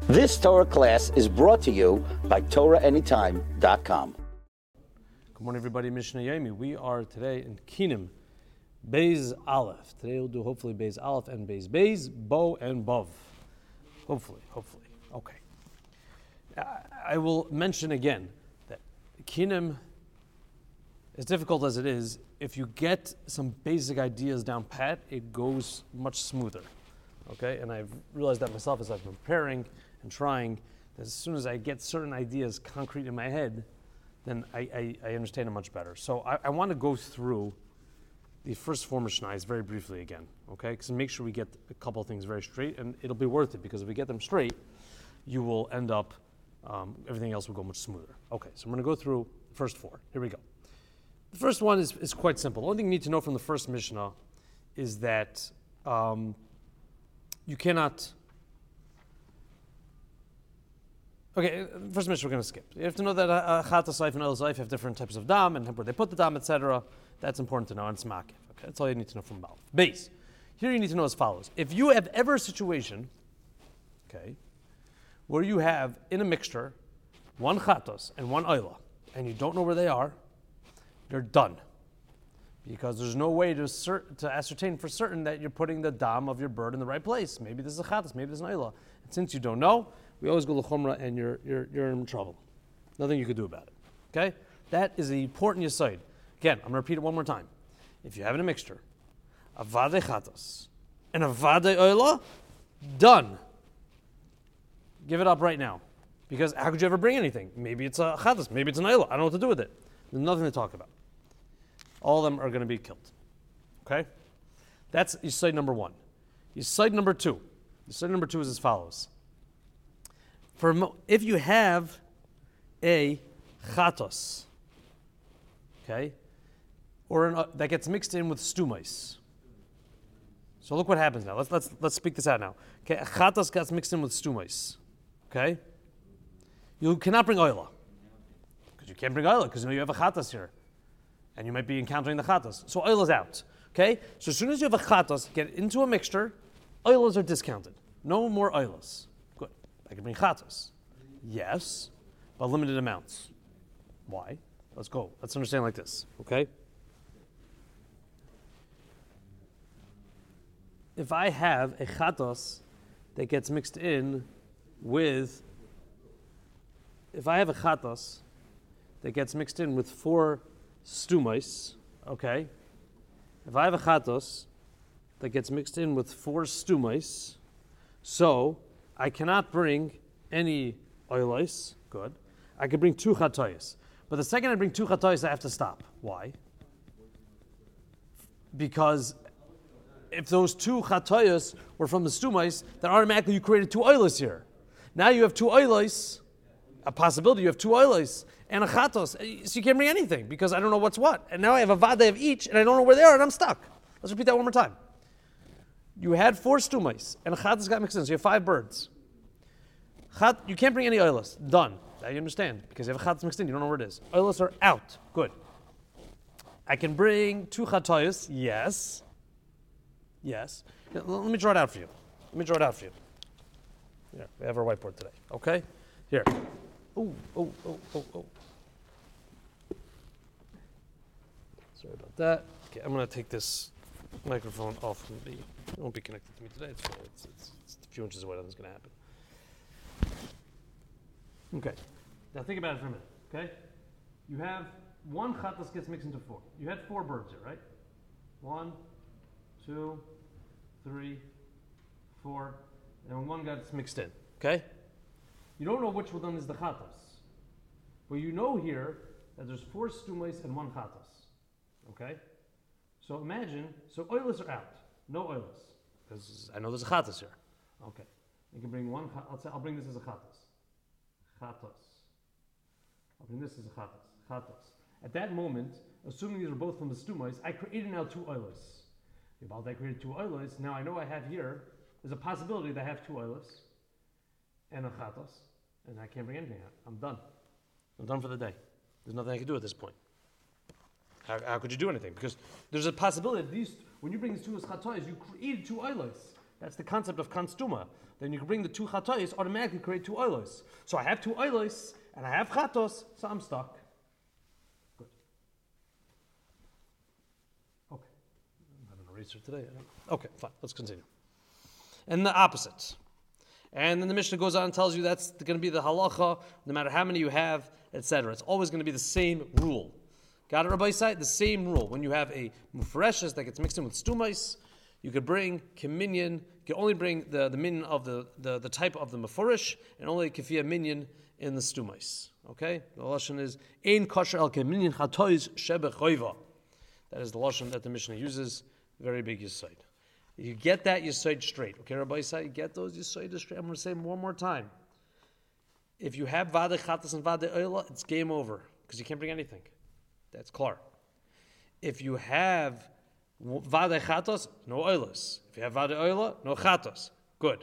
This Torah class is brought to you by TorahAnytime.com. Good morning, everybody. Mishnah Yomi. We are today in Kinim, Beis Aleph. Today we'll do hopefully Beis Aleph and Beis, Bo and Bov. Hopefully. Okay. I will mention again that Kinim, as difficult as it is, if you get some basic ideas down pat, it goes much smoother. Okay, and I've realized that myself as I've been preparing and trying, that as soon as I get certain ideas concrete in my head, then I understand it much better. So I want to go through the first four Mishnahs very briefly again, okay? Because make sure we get a couple of things very straight, and it'll be worth it, because if we get them straight, you will end up, everything else will go much smoother. Okay, so I'm going to go through the first four. Here we go. The first one is quite simple. The only thing you need to know from the first Mishnah is that you cannot... Okay, first Mishnah we're going to skip. You have to know that Chata Saif and El Saif have different types of dam, and where they put the dam, etc. That's important to know, and it's makif. Okay, that's all you need to know from Baal. Base. Here you need to know as follows. If you have ever a situation, okay, where you have in a mixture one chatos and one oila, and you don't know where they are, you're done. Because there's no way to ascertain for certain that you're putting the dam of your bird in the right place. Maybe this is a chatos, maybe this is an oila. And since you don't know, we always go l'chumra, and you're in trouble. Nothing you can do about it. Okay? That is the important yesod. Again, I'm going to repeat it one more time. If you have in a mixture, a vade chatos and a vade oila, done. Give it up right now. Because how could you ever bring anything? Maybe it's a chatos, maybe it's an oila. I don't know what to do with it. There's nothing to talk about. All of them are going to be killed. Okay? That's yesod number one. Yesod number two. Yesod number two is as follows. If you have a chatos, okay, or that gets mixed in with stumais. So look what happens now. Let's speak this out now. Okay, a chatos gets mixed in with stumais. Okay, you cannot bring oila because you can't bring oila because you have a chatos here, and you might be encountering the chatos. So oila is out. Okay, so as soon as you have a chatos, get into a mixture, oilas are discounted. No more oilas. I can bring chatos. Yes, but limited amounts. Why? Let's go. Let's understand like this, okay? If I have a chatos that gets mixed in with, four stumais, okay? If I have a chatos that gets mixed in with four stumais, so I cannot bring any oilais. Good. I can bring two chatoyas. But the second I bring two chatoyas, I have to stop. Why? Because if those two chatoyas were from the stumais, then automatically you created two oilais here. Now you have two oilais, a possibility you have two oilais, and a chatos. So you can't bring anything because I don't know what's what. And now I have a vade of each, and I don't know where they are, and I'm stuck. Let's repeat that one more time. You had four stumais, and a chatos got mixed in, so you have five birds. You can't bring any oilas. Done. Now you understand, because you have a chatos mixed in, you don't know where it is. Oilas are out. Good. I can bring two chatoyas. Yes. Let me draw it out for you. Here, we have our whiteboard today. Okay? Here. Oh. Sorry about that. Okay, I'm going to take this microphone off from me. It won't be connected to me today. It's fine. It's a few inches away. Nothing's going to happen. Okay. Now think about it for a minute. Okay. You have one chatos gets mixed into four. You had four birds here, right? 1, 2, 3, 4, and one gets mixed in. Okay. You don't know which one is the chatos, but you know here that there's four stumais and one chatos. Okay. So imagine, oilas are out. No oilas. Because I know there's a chatos here. Okay. You can bring one, I'll bring this as a chatos. I'll bring this as a chatos. At that moment, assuming these are both from the stumais, I created now two oilas. About I created two oilas, now I know I have here, there's a possibility that I have two oilas and a chatos, and I can't bring anything out. I'm done. I'm done for the day. There's nothing I can do at this point. How could you do anything? Because there's a possibility that when you bring these two as chatois, you created two oilas. That's the concept of kanstuma. Then you can bring the two chatois, automatically create two oilos. So I have two oilos, and I have chatos, so I'm stuck. Good. Okay. I'm having a eraser today. Okay, fine. Let's continue. And the opposite. And then the Mishnah goes on and tells you that's going to be the halacha, no matter how many you have, etc. It's always going to be the same rule. Got it, Rabbi Yisai? The same rule. When you have a mufareshes that gets mixed in with stumais, you could bring minyan. You can only bring the minyan of the type of the mufurish, and only kefiyah minyan in the stumais. Okay? The lashon is ein kosher el minyan chatois shebe choiva. That is the lashon that the Mishnah uses. Very big yisaid. You get that yisaid straight. Okay, Rabbi Yisai, you get those yisaid straight. I'm going to say them one more time. If you have vade chatas and vade oila, it's game over because you can't bring anything. That's klar. If you have vade chatos, no oilas. If you have vade oila, no chatos. Good.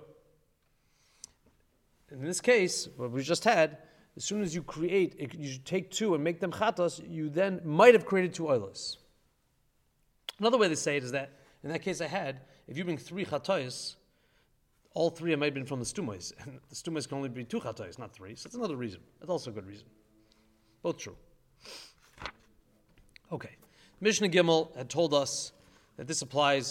In this case, what we just had, as soon as you you take two and make them chatos, you then might have created two oilas. Another way to say it is that, in that case I had, if you bring three chatos, all three might have been from the stumais, and the stumais can only be two chatos, not three, so that's another reason. That's also a good reason. Both true. Okay. Mishnah Gimel had told us that this applies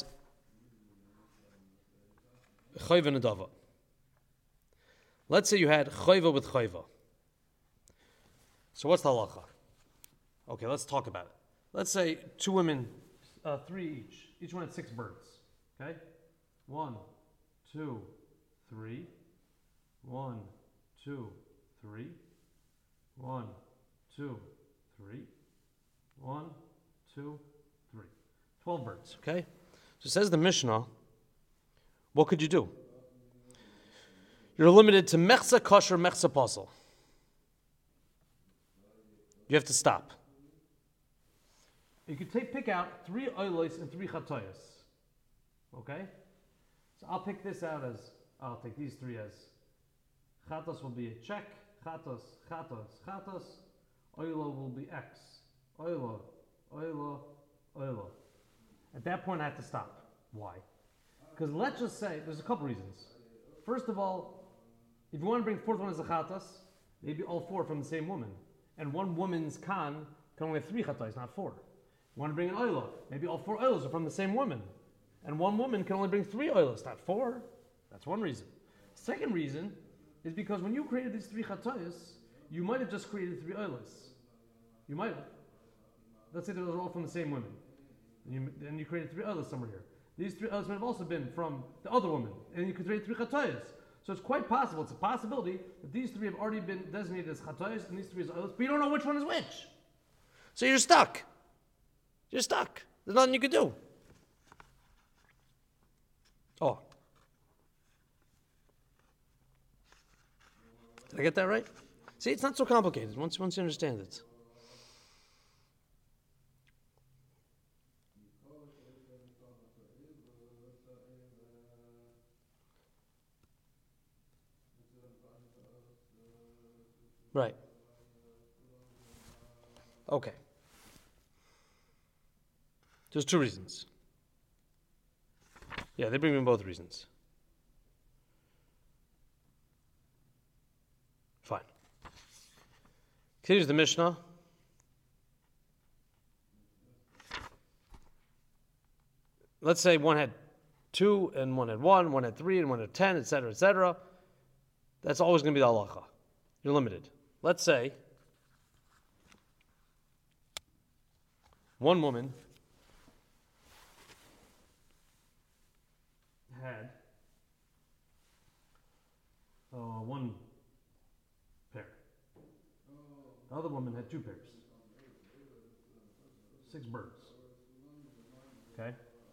choiva nedava. Let's say you had choiva with choiva. So what's the halacha? Okay, let's talk about it. Let's say two women, three each. Each one had 6 birds. Okay? 1, 2, 3. 1, 2, 3. 1, 2, 3. 1, 2, 3. 12 birds, okay? So says the Mishnah, what could you do? You're limited to mechza kosher, mechza pasal. You have to stop. You could pick out 3 oilos and 3 chatoyas. Okay? So I'll pick this out as, I'll take these 3 as, chatos will be a check, chatos, chatos, chatos, oilo will be X. Oilo, oilo, oilo. At that point, I have to stop. Why? Because let's just say, there's a couple reasons. First of all, if you want to bring 4th one as a chatas, maybe all 4 from the same woman. And one woman's can only have 3 chatas, not 4. You want to bring an oilo, maybe all 4 oilos are from the same woman. And one woman can only bring 3 oilos, not 4. That's one reason. Second reason is because when you created these 3 chatas, you might have just created 3 oilos. You might have. Let's say those are all from the same woman. And you created 3 others somewhere here. These 3 others might have also been from the other woman. And you could create 3 chatayas. So it's quite possible, it's a possibility, that these 3 have already been designated as chatayas and these 3 as others, but you don't know which one is which. So you're stuck. You're stuck. There's nothing you could do. Oh. Did I get that right? See, it's not so complicated once you understand it. Right. Okay. There's 2 reasons. Yeah, they bring me both reasons. Fine. Here's the Mishnah. Let's say one had 2 and one had 1, one had 3 and one had 10, etc., etc. That's always going to be the halacha. You're limited. Let's say one woman had 1 pair. The other woman had 2 pairs. 6 birds. Okay?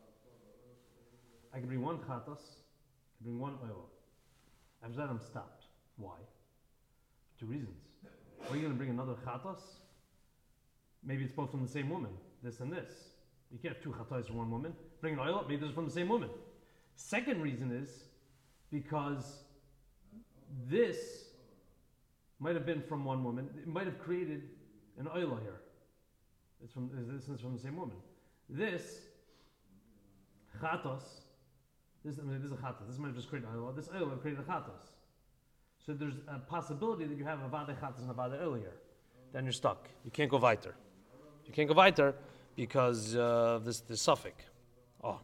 I can bring 1 chatas, I can bring 1 oil. After that I'm stopped. Why? 2 reasons. Are you going to bring another chatas? Maybe it's both from the same woman, this and this. You can't have 2 chatas from 1 woman. Bring an oil, maybe they're from the same woman. Second reason is because this might have been from 1 woman. It might have created an oil here. This is from the same woman. This chatas This is a chatas. This might have just created oil. This oil created a chatas. So there's a possibility that you have a vade chatas and a vade earlier. Then you're stuck. You can't go weiter. You can't go weiter because this suffix. Oh.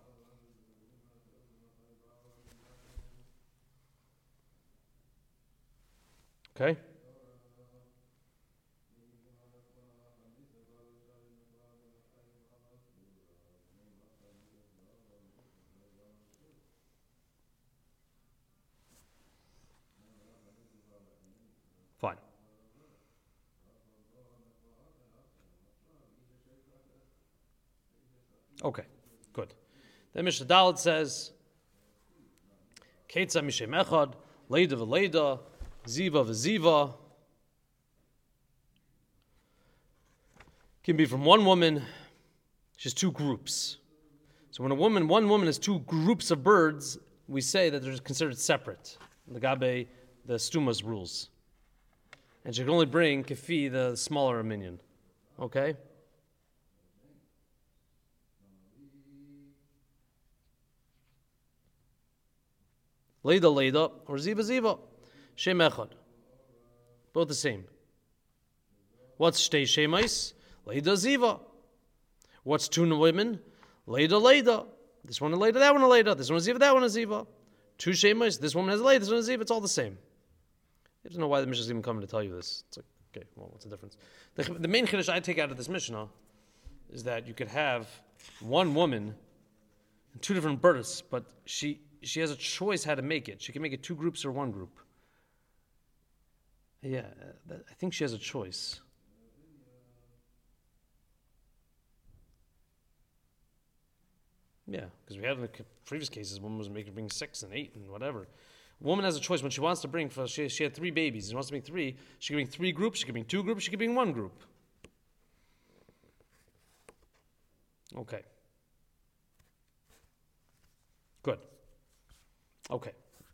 Okay. Fine. Okay, good. Then Mishnah Dalet says, Keitza Mishem Echad, Leida v'Leida, Ziva v'Ziva. Can be from one woman, she has two groups. So when one woman has two groups of birds, we say that they're considered separate. Legabe, the Stuma's rules. And she can only bring Kefi, the smaller minion. Okay? Leida Leida or Ziva Ziva. Shem Echad. Both the same. What's Shtei Shemais? Leida Ziva. What's two women? Leida Leida. This one a Leida, that one a Leida. This one a Ziva, that one a Ziva. Two Shemais. This woman has a Leida, this one a Ziva. It's all the same. You have to know why the Mishnah is even coming to tell you this. It's like, okay, well, what's the difference? The main chiddush I take out of this Mishnah is that you could have one woman and two different births, but she has a choice how to make it. She can make it two groups or one group. Yeah, I think she has a choice. Yeah, because we had in the previous cases, one was bring 6 and 8 and whatever. A woman has a choice when she wants to bring. She had 3 babies. She wants to bring 3. She can bring 3 groups. She can bring 2 groups. She can bring 1 group. Okay. Good. Okay.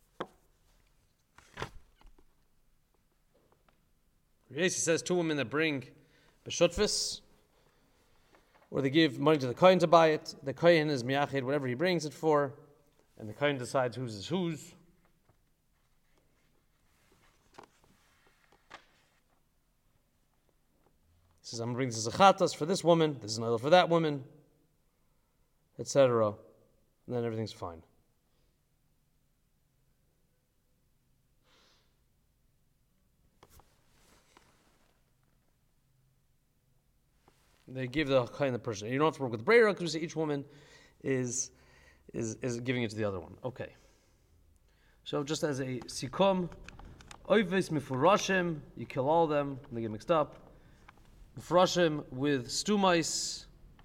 He says 2 women that bring b'shutfis, or they give money to the kohen to buy it. The kohen is miyached whatever he brings it for, and the kohen decides whose is whose. He says, I'm going to bring this zachatas for this woman, this is another for that woman, etc. And then everything's fine. They give the kind of person. You don't have to work with the Breira because each woman is giving it to the other one. Okay. So just as a sikum, oivis mifurashim, you kill all of them, and they get mixed up. Mifurashim with stumais,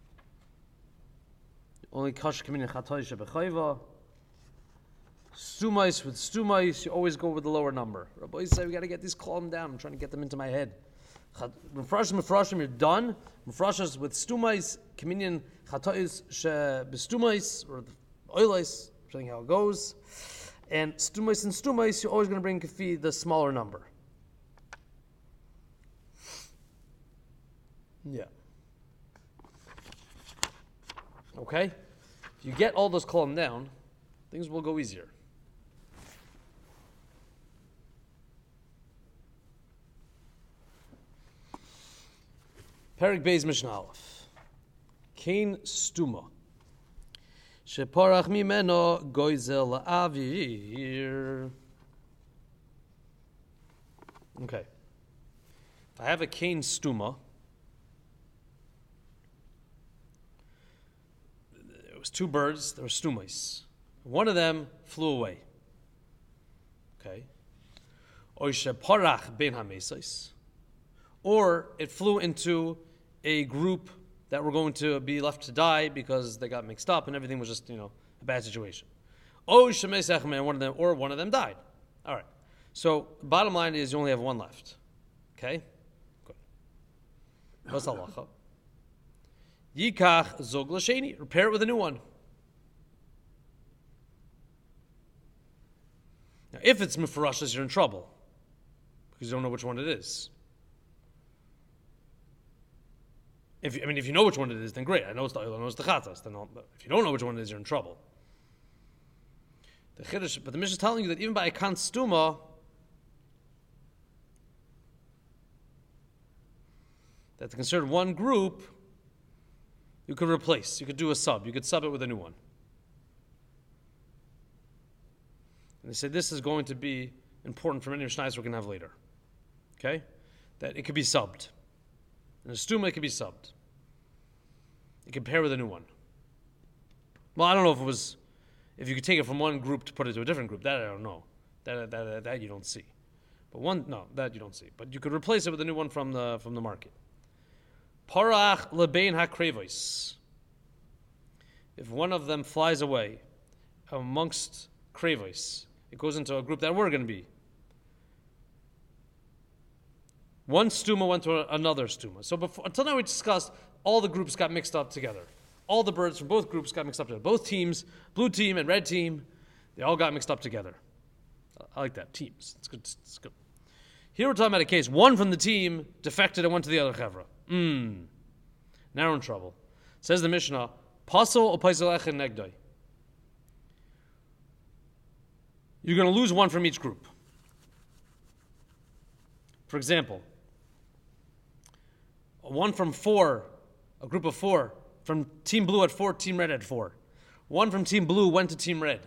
only kash kamin chatoy shebechayva. Stumais with stumais, you always go with the lower number. Rabbi said we got to get these calmed down. I'm trying to get them into my head. Mefrashim, you're done. Mefrashas with stumais, communion chatois bestumais or oilais, depending how it goes. And stumais, you're always going to bring kafi the smaller number. Yeah. Okay. If you get all those column down, things will go easier. Perek Beis Mishnah Aleph. Kain stuma. Sheporach mimeno goizel la'avir. Okay. If I have a kain stuma, it was 2 birds, there were stumais. One of them flew away. Okay. Oy sheporach ben hamesais. Or it flew into a group that were going to be left to die because they got mixed up and everything was just, a bad situation. One of them died. All right. So bottom line is you only have 1 left. Okay? Good. What's halacha? Yikach zog l'sheni. Repair it with a new one. Now, if it's mufurashas, you're in trouble because you don't know which one it is. If you know which one it is, then great. I know it's the oil, I know it's the chatas. Then if you don't know which one it is, you're in trouble. The Chiddush, but the Mishnah is telling you that even by a kan stuma, that's considered one group, you could replace. You could do a sub. You could sub it with a new one. And they say this is going to be important for many Mishnayos we're going to have later. Okay? That it could be subbed. In a stuma, it could be subbed. You can pair with a new one. Well, I don't know if you could take it from one group to put it to a different group. That I don't know. That you don't see. But that you don't see. But you could replace it with a new one from the market. Parach lebein hakrevois. If one of them flies away amongst krevois, it goes into a group that we're going to be. One stuma went to another stuma. So until now we discussed all the groups got mixed up together. All the birds from both groups got mixed up together. Both teams, blue team and red team, they all got mixed up together. I like that. Teams. It's good. It's good. Here we're talking about a case. One from the team defected and went to the other chevra. Now we're in trouble. Says the Mishnah, Pasol or Paisel Echad Negdai. You're going to lose one from each group. For example, one from four, a group of four, from Team Blue at 4, Team Red at 4. One from Team Blue went to Team Red.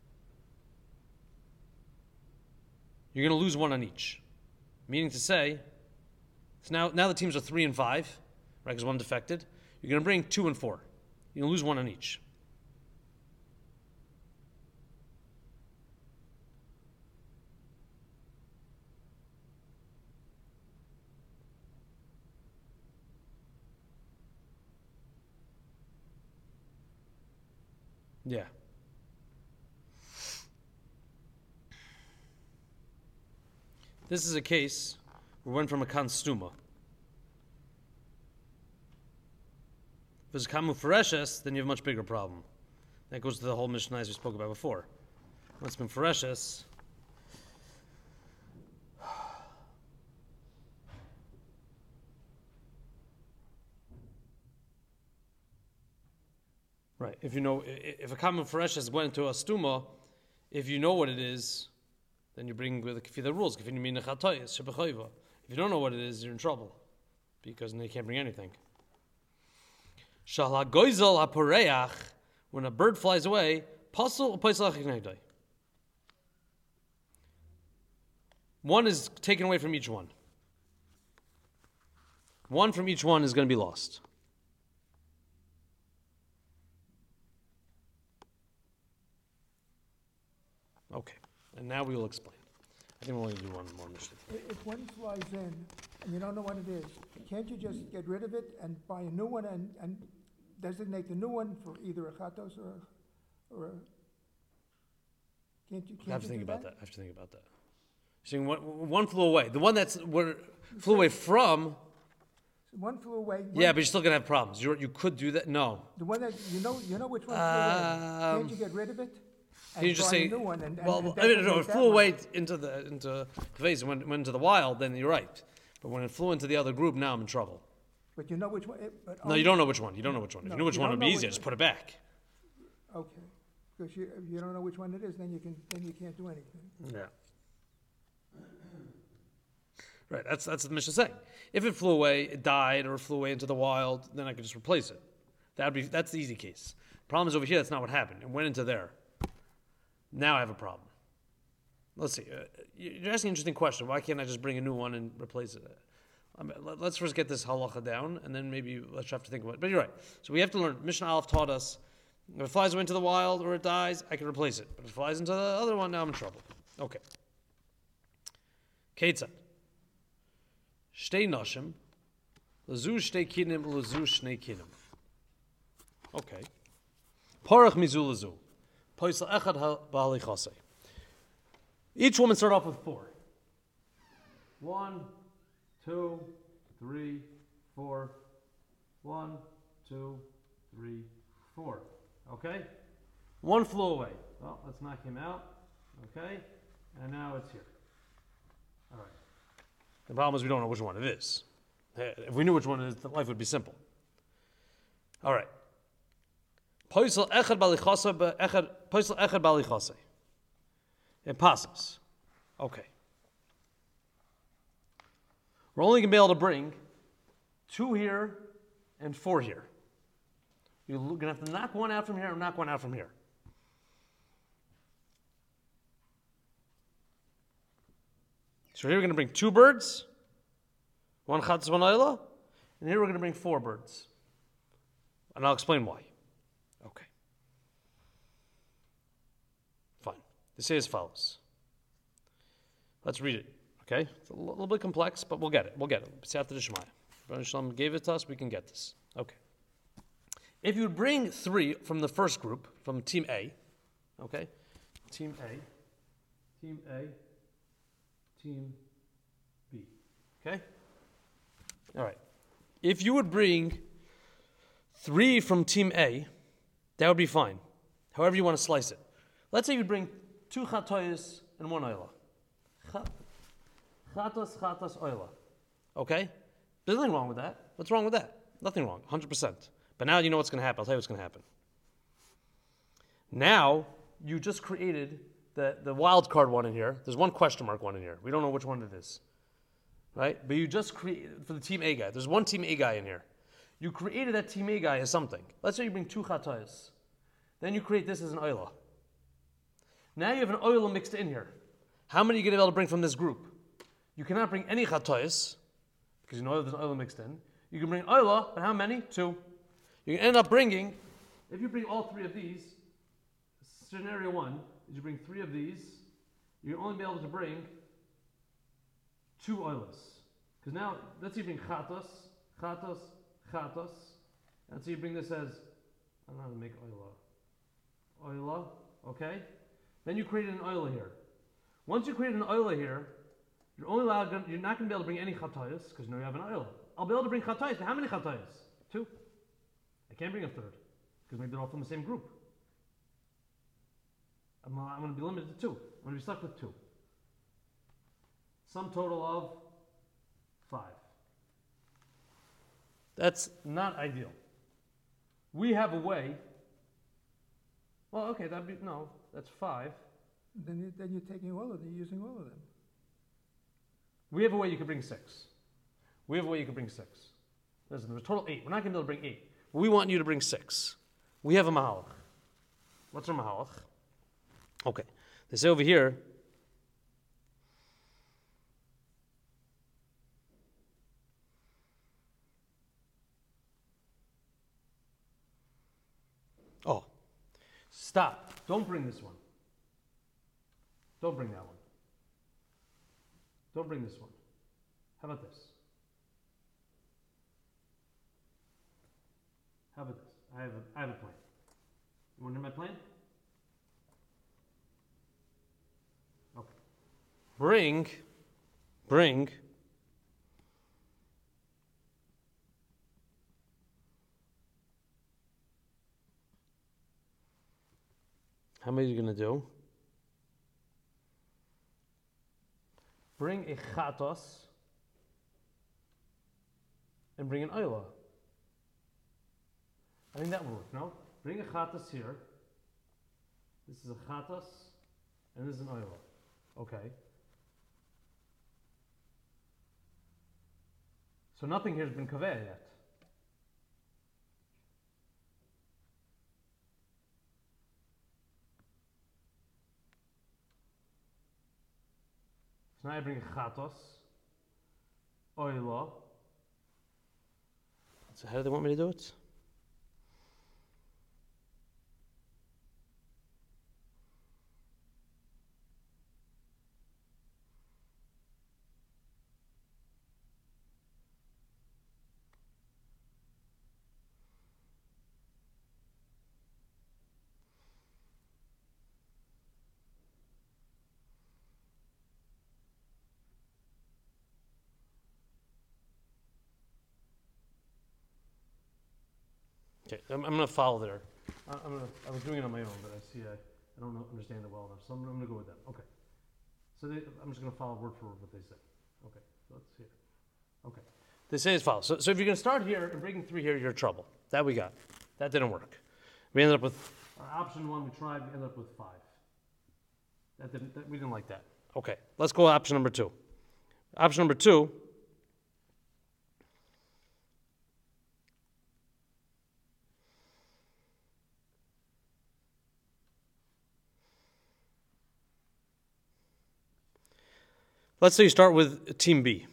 You're going to lose one on each. Meaning to say, so now the teams are 3 and 5, right? Because one defected. You're going to bring 2 and 4. You're going to lose one on each. Yeah. This is a case where we went from a kanstuma. If it's kamu fereshes, then you have a much bigger problem. That goes to the whole Mishnah as we spoke about before. When it's been fereshes, right, if a kamu fereshes went into a stuma, if you know what it is, then you bring with the rules. If you don't know what it is, you're in trouble because then you can't bring anything. When a bird flies away, one is taken away from each one. One from each one is going to be lost. Okay. And now we will explain. I think we'll only do one more mission. If one flies in and you don't know what it is, can't you just get rid of it and buy a new one and designate the new one for either a chatos or a... Can't you I have to think about that. You're saying one flew away. The one flew away from... One flew away. Yeah, but you're still going to have problems. You could do that? No. The one that, you know which one flew away. Can't you get rid of it? Can you just say, it flew away into the phase and went into the wild, then you're right. But when it flew into the other group, now I'm in trouble. But you know which one? No, you don't know which one. If you know which one, it would be easier. Just put it back. Okay. Because you don't know which one it is, then you can't do anything. Yeah. Right, that's the Mishnah saying. If it flew away, it died, or it flew away into the wild, then I could just replace it. That's the easy case. Problem is over here, that's not what happened. It went into there. Now I have a problem. Let's see. You're asking an interesting question. Why can't I just bring a new one and replace it? Let's first get this halacha down, and then maybe let's have to think about it. But you're right. So we have to learn. Mishnah Aleph taught us, if it flies away into the wild or it dies, I can replace it. But if it flies into the other one, now I'm in trouble. Okay. Ketzad. Shtei nashim, lezu shtei kinim, lezu shnei kinim. Okay. Parach mizu lezu. Poisel echad ba'ali chasei. Each woman started off with 4. 1, 2, 3, 4. 1, 2, 3, 4. Okay? One flew away. Well, let's knock him out. Okay? And now it's here. All right. The problem is we don't know which one it is. If we knew which one it is, the life would be simple. All right. Poisel echad bali chasei. It passes. Okay. We're only going to be able to bring 2 here and 4 here. You're going to have to knock one out from here and knock one out from here. So here we're going to bring 2 birds, 1 chatzis, 1 oila, and here we're going to bring 4 birds. And I'll explain why. Okay. Fine. They say as follows. Let's read it. Okay? It's a little bit complex, but we'll get it. We'll get it. It's after the Shemaya. Baruch Shalom gave it to us, we can get this. Okay. If you would bring 3 from the first group, from Team A, okay? Team A, Team A, Team B. Okay? All right. If you would bring 3 from Team A, that would be fine. However you want to slice it. Let's say you bring 2 chatoyas and 1 oila. Chatas, oila. Okay? There's nothing wrong with that. What's wrong with that? Nothing wrong, 100%. But now you know what's going to happen. I'll tell you what's going to happen. Now, you just created the wild card one in here. There's 1 question mark one in here. We don't know which one it is. Right? But you just created, for the Team A guy, there's 1 Team A guy in here. You created that Team A guy as something. Let's say you bring 2 chatayas. Then you create this as an oila. Now you have an oila mixed in here. How many are you going to be able to bring from this group? You cannot bring any chatayas, because you know there's an oila mixed in. You can bring oila, but how many? 2. You can end up bringing, if you bring all 3 of these, scenario 1 is you bring 3 of these, you'll only be able to bring 2 oilas. Because now, let's say you bring chatos, and so you bring this as, I don't know how to make oila, okay? Then you created an oila here. Once you create an oila here, you're not going to be able to bring any chatayas, because now you have an oila. I'll be able to bring chatayas, but how many chatayas? 2. I can't bring a 3rd, because maybe they're all from the same group. I'm going to be limited to 2. I'm going to be stuck with 2. Sum total of 5. That's not ideal. We have a way. Well, okay, that's 5. Then you're taking all of them, you're using all of them. We have a way you could bring 6. Listen, there's a total 8. We're not going to be able to bring 8. But we want you to bring 6. We have a mahalach. What's our mahalach? Okay. They say over here, stop. Don't bring this one. Don't bring that one. Don't bring this one. How about this? How about this? I have a plan. You want to hear my plan? Okay. Bring. How many are you going to do? Bring a chatos and bring an oila. I think that would work, no? Bring a chatos here. This is a chatos and this is an oila. Okay. So nothing here has been kaveh yet. So now I bring a chatos, oila. So how do they want me to do it? Okay, I'm going to follow there. I was doing it on my own, but I see I don't understand it well enough, so I'm going to go with them. Okay. So I'm just going to follow word for word what they say. Okay, so let's see. Okay. They say as follows. So if you're going to start here and bring 3 here, you're in trouble. That we got. That didn't work. We ended up with, option 1 we tried, we ended up with 5. We didn't like that. Okay, let's go option number 2. Option number 2. Let's say you start with team B.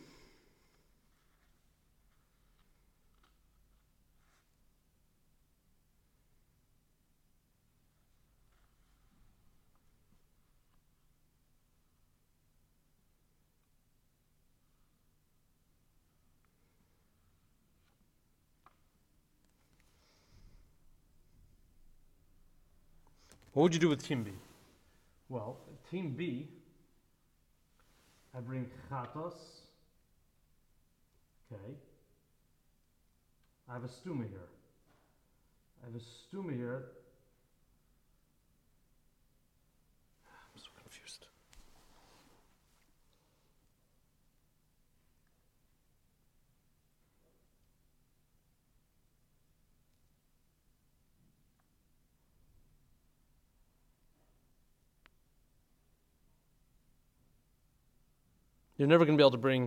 What would you do with team B? Well, team B, I bring chatos. Okay. I have a stuma here. I'm so confused. You're never going to be able to bring.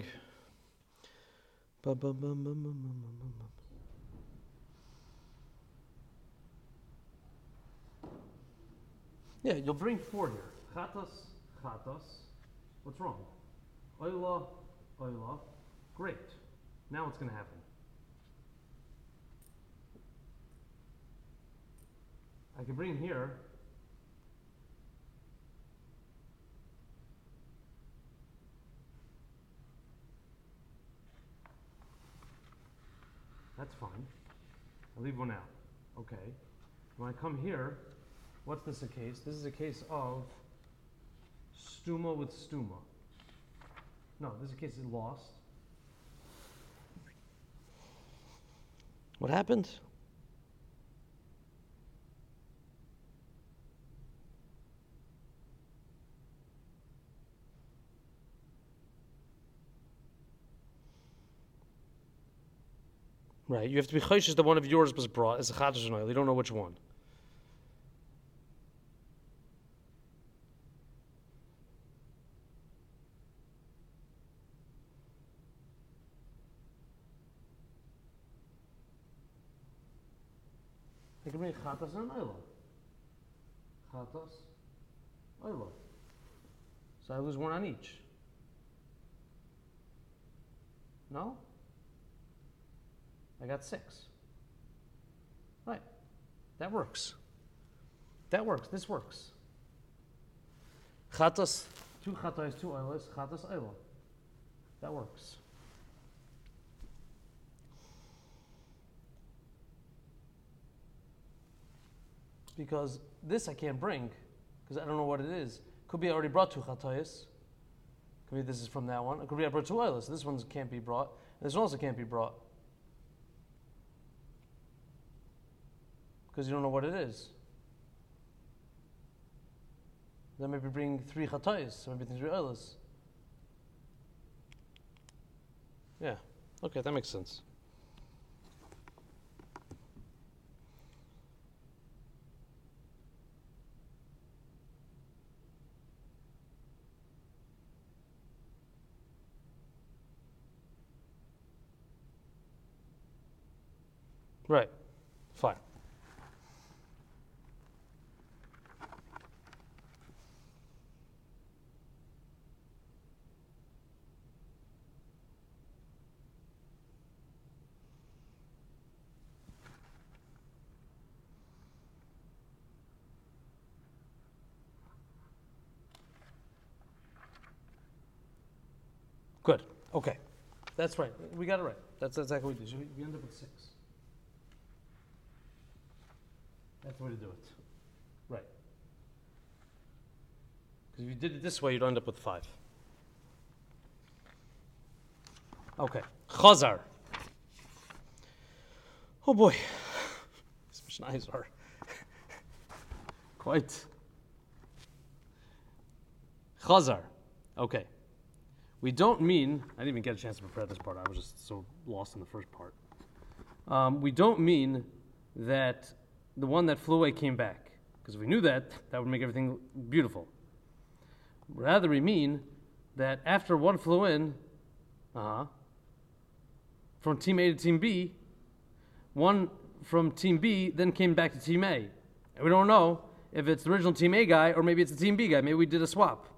Yeah, you'll bring 4 here. Chatos. What's wrong? Oila. Great. Now what's going to happen? I can bring here. That's fine. I'll leave 1 out. Okay. When I come here, what's this a case? This is a case of stuma with stuma. No, this is a case of lost. What happened? Right, you have to be chayshish that one of yours was brought as a chadash oil. You don't know which one. I can make chatas and oil. Chatas, oil. So I lose 1 on each. No? I got 6. Right. That works. This works. Chatas, 2 chatas, 2 oilas, chatas oila. That works. Because this I can't bring, because I don't know what it is. Could be I already brought 2 chatas. Could be this is from that one. It could be I brought 2 oilas. This one can't be brought. This one also can't be brought. Because you don't know what it is. Then maybe bring 3 chatayis, maybe 3 oilas. Yeah, okay, that makes sense. Right, fine. Good. Okay. That's right. We got it right. That's exactly what we did. We end up with 6. That's the way to do it. Right. Because if you did it this way, you'd end up with 5. Okay. Chazar. Oh boy. These Mishnayos are quite. Chazar. Okay. We don't mean, I didn't even get a chance to prepare this part, I was just so lost in the first part. We don't mean that the one that flew away came back. Because if we knew that, that would make everything beautiful. Rather, we mean that after one flew in, from team A to team B, one from team B then came back to team A. And we don't know if it's the original team A guy or maybe it's the team B guy. Maybe we did a swap.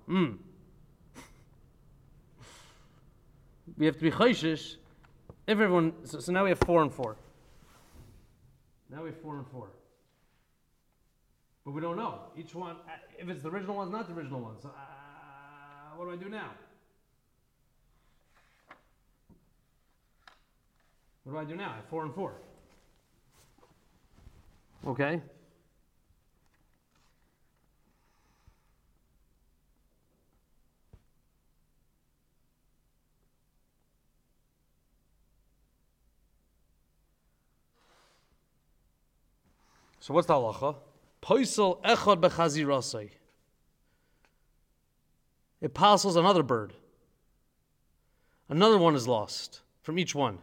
We have to be chayshish. If everyone, so now we have 4 and 4. Now we have 4 and 4. But we don't know. Each one, if it's the original one, not the original one. So what do I do now? What do I do now? I have 4 and 4. Okay. So what's the halacha? Poisel echad bechazirasei. It parcels another bird. Another one is lost from each one.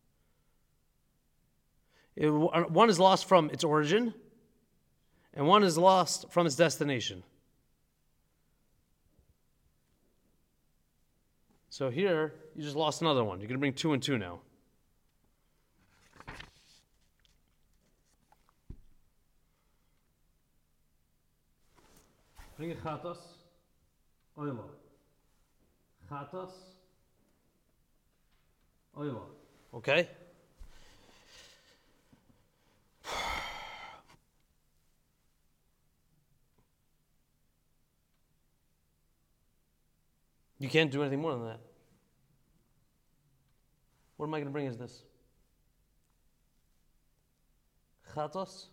One is lost from its origin, and one is lost from its destination. So here, you just lost another one. You're going to bring 2 and 2 now. Bring a chatos, oila. Chatos, oila. Okay? You can't do anything more than that. What am I going to bring as this? Chatos?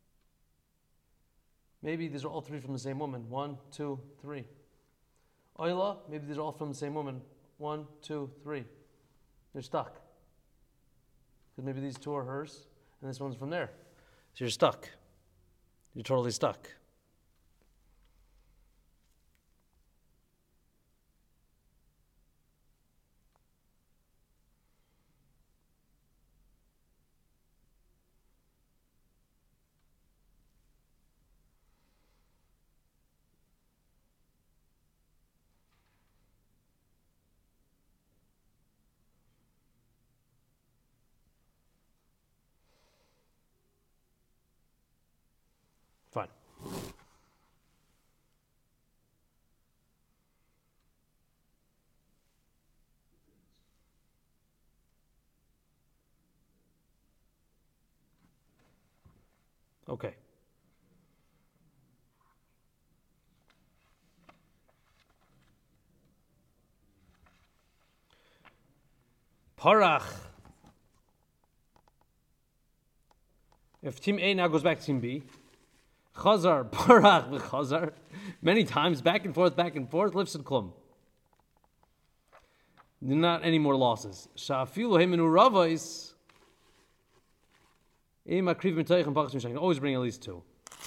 Maybe these are all 3 from the same woman. 1, 2, 3. Oila? Maybe these are all from the same woman. 1, 2, 3. They're stuck. Because maybe these 2 are hers, and this one's from there. So you're stuck. You're totally stuck. Fine. Okay. Parach. If team A now goes back to team B, Chazar, Parach v'Chazar, many times, back and forth, lifts and klum. Not any more losses. Sha'afilu hemenu ravais, im akriv mitayich and pachas mishayim. Always bring at least 2.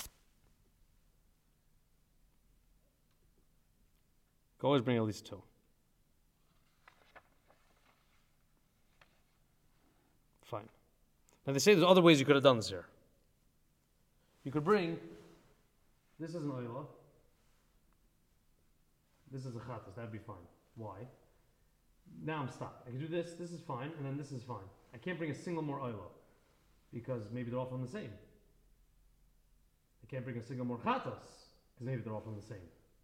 Always bring at least 2. Fine. Now they say there's other ways you could have done this here. You could bring, this is an oila, this is a chatas, that'd be fine. Why? Now I'm stuck. I can do this is fine, and then this is fine. I can't bring a single more oila, because maybe they're all from the same. I can't bring a single more chatas, because maybe they're all from the same.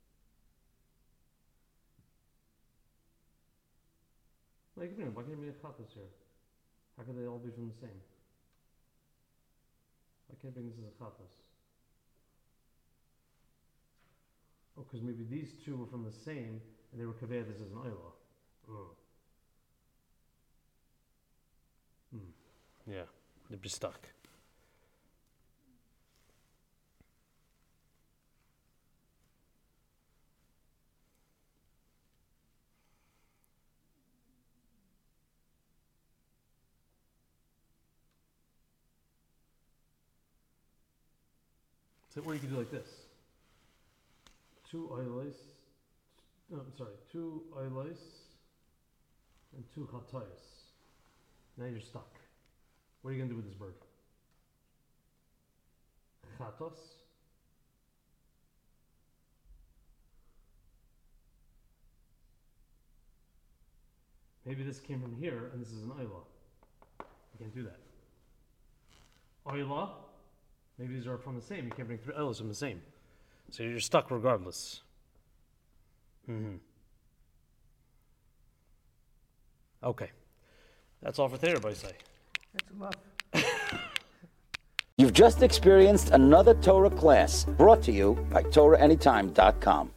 Why can't I bring a chatas here? How could they all be from the same? I can't bring this as a chatas. Oh, because maybe these 2 were from the same, and they were kaveh this as an oila. Yeah, they'd be stuck. So, or you could do like this. 2 oilais, 2 oilais and 2 chatayos. Now you're stuck. What are you going to do with this bird? Chatos. Maybe this came from here, and this is an Oila. You can't do that. Oila, maybe these are from the same. You can't bring 3 Oilas from the same. So you're stuck regardless. Okay. That's all for today, everybody say. That's enough. You've just experienced another Torah class brought to you by TorahAnytime.com.